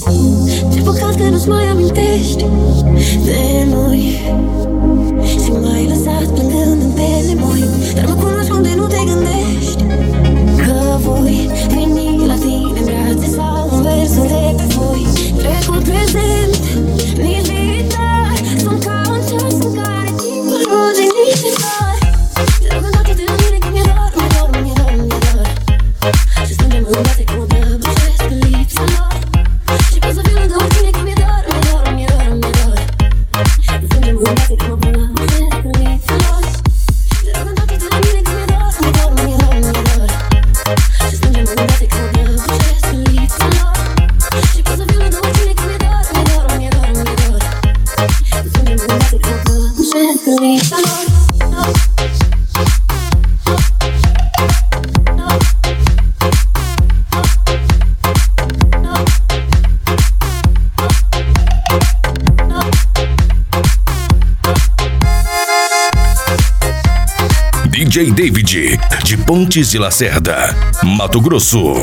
Ce păcat că nu-ți mai amintești de noi și m-ai lăsat plângând în piele moi. Dar mă cunoști unde nu te gândești că voi veni la tine în brațe sau în versuri de pe foi. Trecut, prezent, nici viitor sunt ca un ceas în care timpul ruge niște flori. Te rog întoarce-te la mine că mi-e dor, mi-e dor, mi-e dor, mi-e dor. Și strângem în brațe că mă prăbușesc în lipsa lor. Și pot să fiu lângă oricine că mi-e dor, mi-e dor, mi-e dor, mi-e dor. Și strângem în brațe că mă prăbușesc în lipsa lor. Te rog întoarce-te la mine că mi-e dor, mi-e dor, mi-e dor, mi-e dor. Și strângem în brațe că mă prăbușesc în lipsa lor. Și pot să fiu lângă oricine că mi-e dor, mi-e dor, mi-e dor, mi-e dor. Și strângem în brațe că mă prăbușesc în lipsa lor. DJ David, de Pontes e Lacerda, Mato Grosso.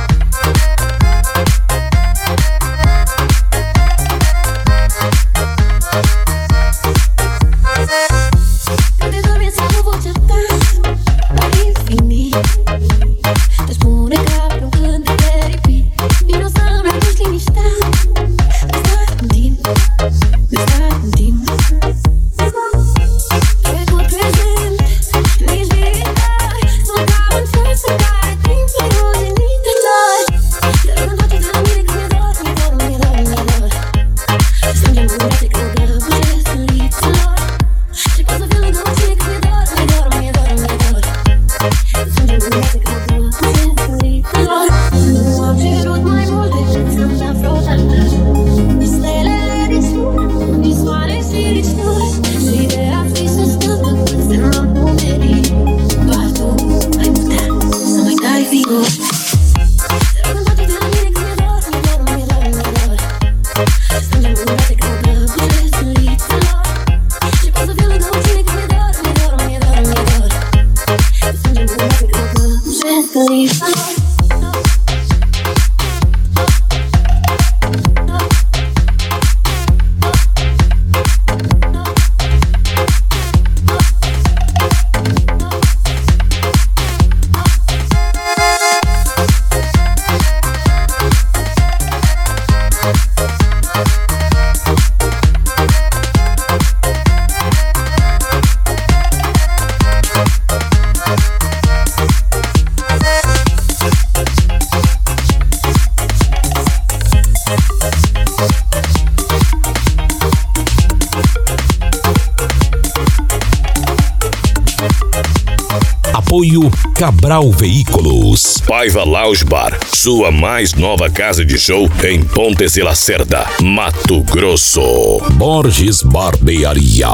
Apoio Cabral Veículos. Paiva Lounge Bar, sua mais nova casa de show em Pontes e Lacerda, Mato Grosso. Borges Barbearia.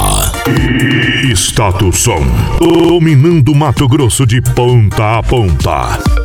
Status Som, dominando Mato Grosso de ponta a ponta.